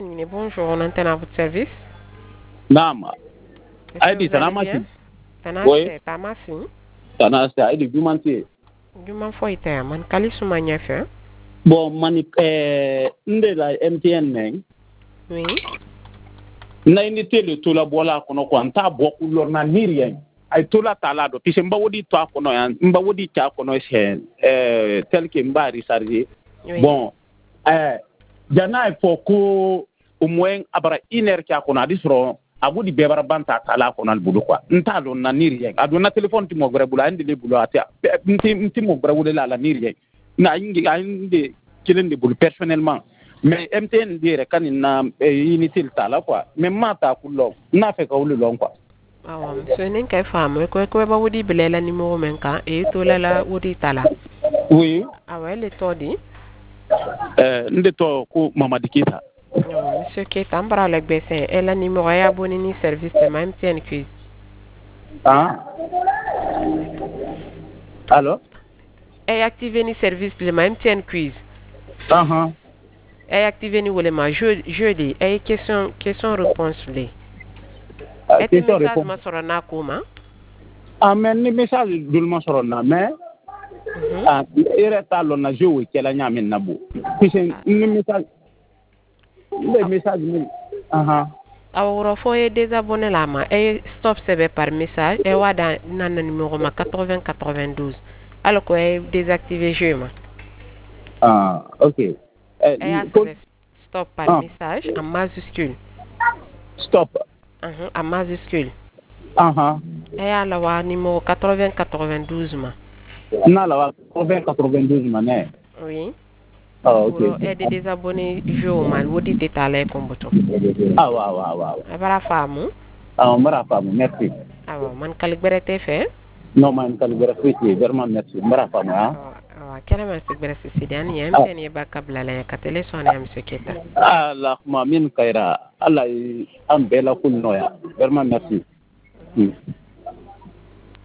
Bonjour, on entend à votre service. Naam. Est-ce que vous allez bien? Oui. Tamasi. Tanase Aidi Jumanti. Juma foite man kali suma nyefe. Bon mani nde la MTN neng. Oui. Na ini tele to la bola kono ko anta boku lorna nirien. Ay to la tala do pise mba wodi to kono yan mba wodi ta kono sen tel que mba recharger. Oui. Bon jana fo ko au moins abara 1 heure ka kono adisro abudi bebara banta kala kono albudu quoi nta do na nirien aduna téléphone ti mo gbere bula andi le bulu atia nti mo gbere wala la nirien na indi kilen de bulu personnellement mais MTN dire kan na initial tala quoi mais mata kullo na fe ka wulu lon quoi Awam so nen kay fam ko ba wodi belela numéro men kan e to la wodi tala. Oui. Awele to di. Nde to ko Mamadi Kita. Non, monsieur Keita, ambra le gbese et la numéro ya abonné ni service de MTN quiz. Ah. Allô? Et activer ni service de MTN quiz. Et activer ni wolema jeudi et question réponse les. Et Question message réponse. ma soro na kuma. Ah mais ni message dul ma soro na mais ere talo na jowe kela nyamin na bu. Kisen ni message le message ni Aworo fo e désabonné la ma et stop sebe par message et wada nan numéro ma 8092. Alors que est désactiver jeu ma. Ah, OK. Stop par message en majuscule. Stop. En majuscule. Et alors wa numéro 8092 ma. Na la wa 8092 ma ne. Oui. Ah, OK. Et des désabonnés jeu mal wodi détaillé comme bouton. Ah wa. Abara famu. Ah, mara famu, merci. Ah man kaligbere te fait. Non, man kaligbere fait, vraiment merci. Mara famu ha. Kera man sigbere sisidian yem teni ba kabla la ka téléphone ya monsieur Keta. Allahumma min khaira. Allah am bela kulno ya. Vraiment merci.